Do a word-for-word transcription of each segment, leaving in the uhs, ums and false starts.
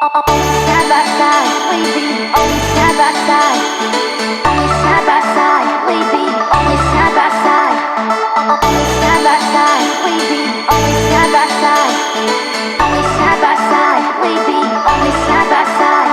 Side by side, we be only side by side. Only side by side, we be only side by side. Only side by side, we be only side by side. Only side by side, we be only side by side.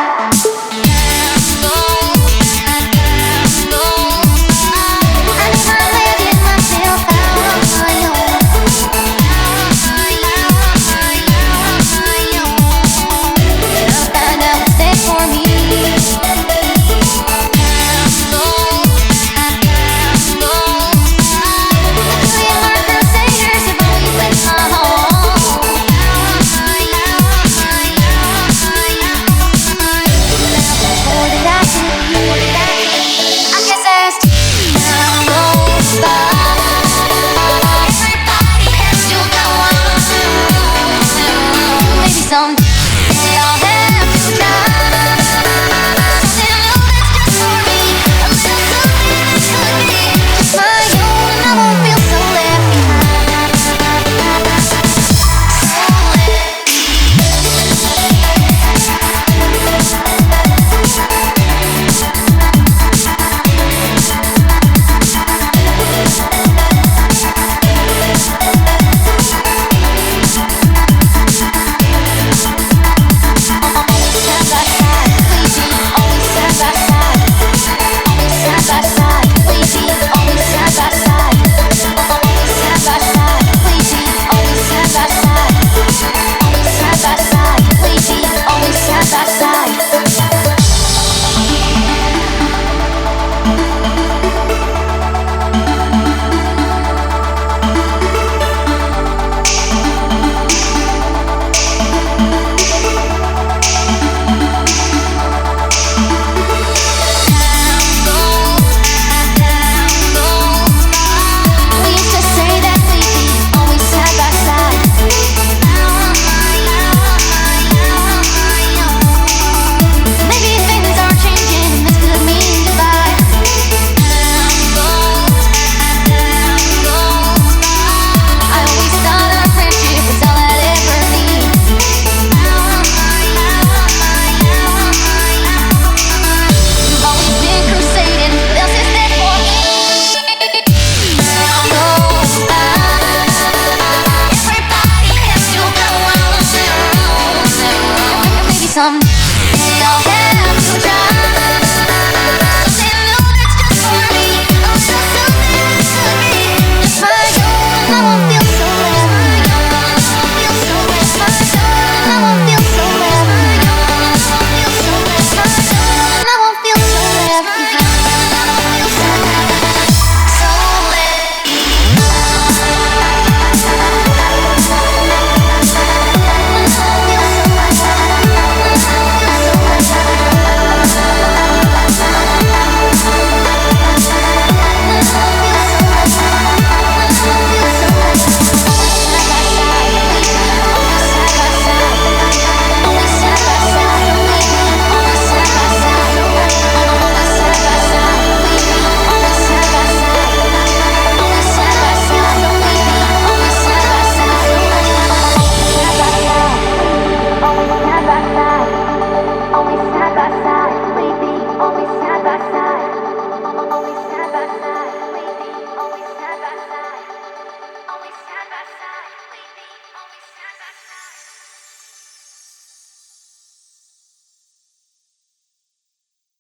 Some, they'll have to try.